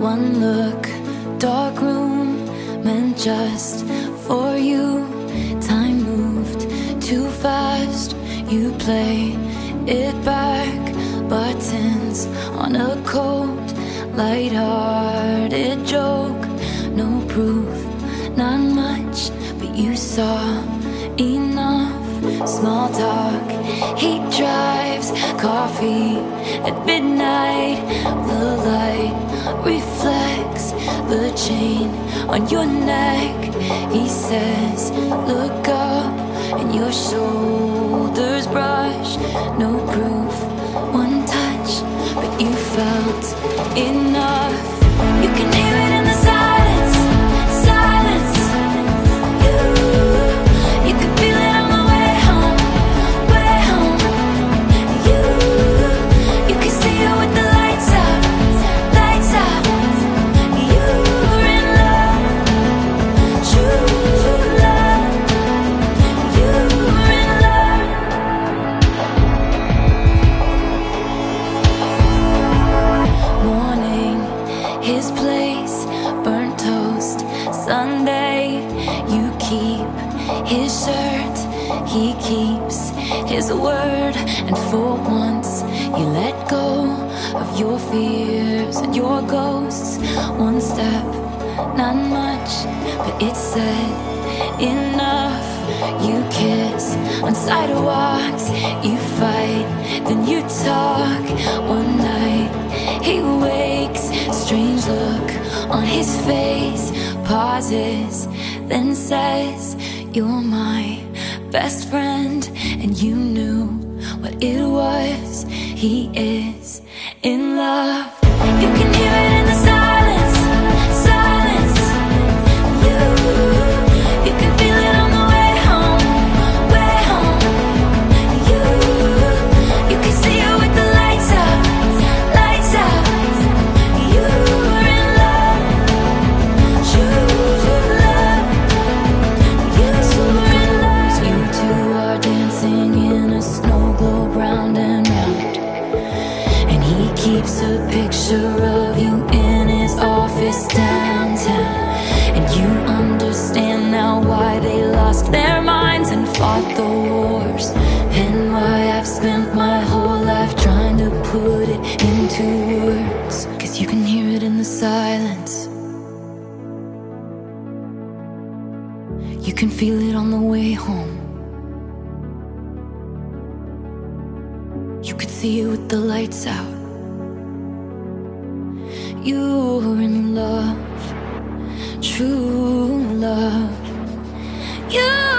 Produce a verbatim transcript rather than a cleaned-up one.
One look, dark room, meant just for you. Time moved too fast, you play it back. Buttons on a cold, light-hearted joke. No proof, not much, but you saw enough. Small talk, he drives, coffee at midnight. The light reflects the chain on your neck. He says, look up, and your shoulders brush. No proof, one touch, but you felt enough. You can hear it in the silence, silence. You, you can feel it on the way home, way home. You, you can see it with the lights out, lights out. You're in love, true love. You're in love. Morning, his place, burnt toast. Sunday, you keep his shirt, he keeps his word. And for once, you let go of your fears and your ghosts. One step, not much, but it said enough. You kiss on sidewalks, you fight, then you talk. One night, he wakes, strange look on his face. Pauses, then says, you're my best friend. And you knew what it was. He is in love. You can hear it in the silence, silence. You, you can feel it on the way home, way home. You, you can see it with the lights out, lights out. You're in love, true love. You're in love. You two are dancing in a snow globe round and round. And he keeps a picture of you in his office downtown. And you understand now why they lost their minds and fought the wars. And why I've spent my whole life trying to put it into words. Cause you can hear it in the silence. You can feel it on the way home. You could see it with the lights out. You're in love, true love. You